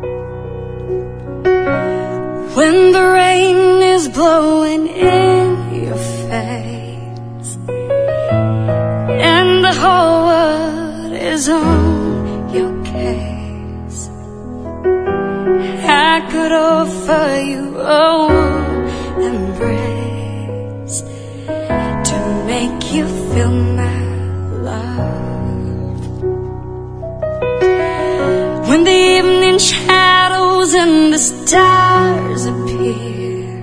When the rain is blowing in your face and the whole world is on your case, I could offer you a warm embrace to make you feel my love. When the evening shadows and the stars appear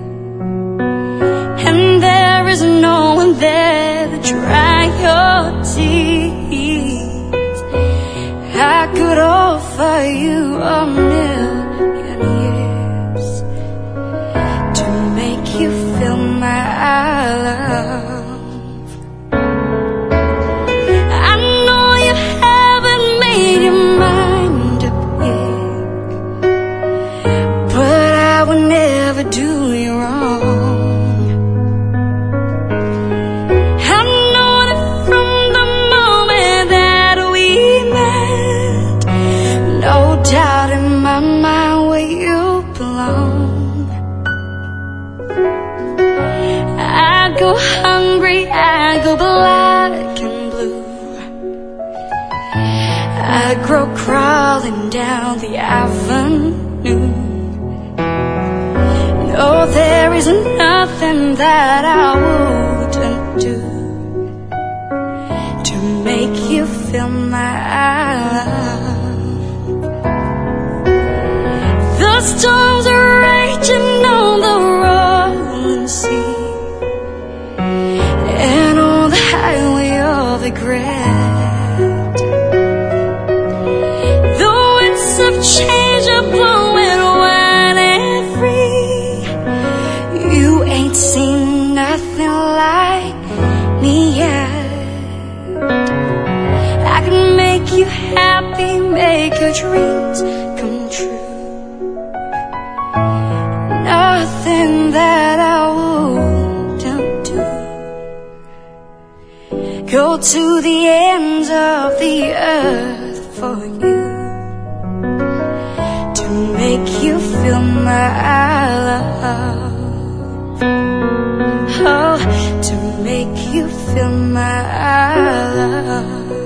and there is no one there to dry your tears, I could offer you a million years to make you feel my love. I know you haven't made your mind up yet, but I would never do you wrong. I know that from the moment that we met, no doubt in my mind where you belong. I go hungry, I go black and blue, I grow crawling down the avenue. No, there is nothing that I wouldn't do to make you feel my love. The storms are raging on the rolling sea and on the highway of regret. The winds of change are blowing wide and free. You ain't seen nothing like me yet. I can make you happy, make your dreams come true. Nothing that I wouldn't do. Go to the ends of the earth for you to make you feel my love. Oh, to make you feel my love.